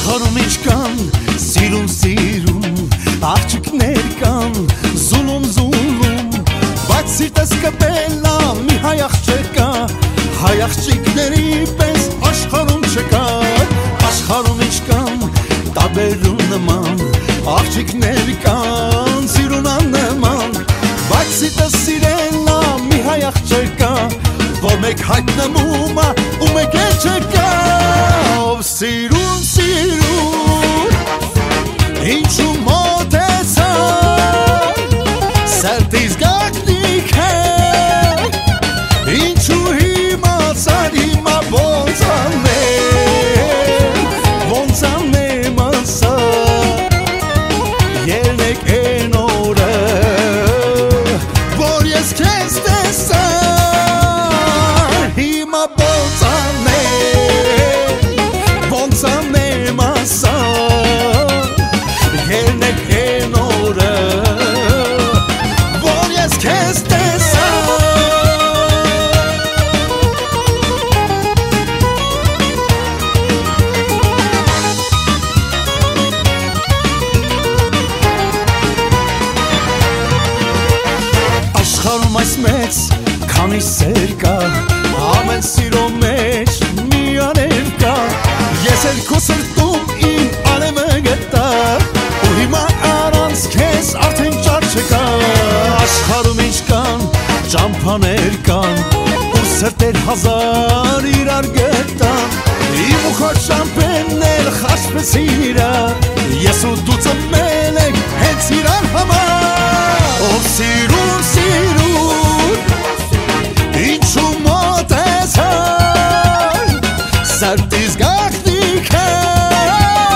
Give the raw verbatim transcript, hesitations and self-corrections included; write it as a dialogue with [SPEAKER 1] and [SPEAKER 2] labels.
[SPEAKER 1] Աշխարհում ինչ կան, սիրուն սիրուն, աղջիկներ կան, զուլում զուլում, բայց սիրտս կպելա մի հայ աղջկա, հայ աղջիկների պես աշխարհում չկա։ Աշխարհում ինչ կան, տարբերուն նման, աղջիկներ կան, սիրուն աննման, բայց սիրտս սիրելա մի հայ աղջկա, որ մեկ հայտնվում է ու մեկ էլ չկա։ Ով սիրուն սիրուն, ինչու մոտեցա, սրտիս գաղտնիք է, ինչու հիմացար հիմա ոնց անեմ, ոնց անեմ ասա, ելնեք են օրը, որ ես քեզ տեսա, հիմա ոնց անեմ, ոնց անեմ ասա, ելնեք են օրը, որ ես քեզ տեսա։ Աշխարհում այս մեծ քանի սեր կա, ամեն սիրո մեջ մի աներ կա, ես էլ քո սրտում իմ անեմը գտա, ու հիմա առանց քեզ արդեն ճար չկա։ Աշխարհում ինչ կան, ճամփաներ կան, ու սրտեր հազար իրար գտան, իմ ու քո ճամփաներ խաչվեցին իրար, ես ու դու ծնվել ենք հենց իրար համար։ Ով սիրուն սիրուն, ինչու մոտեցա, սրտիս գաղտնիք է,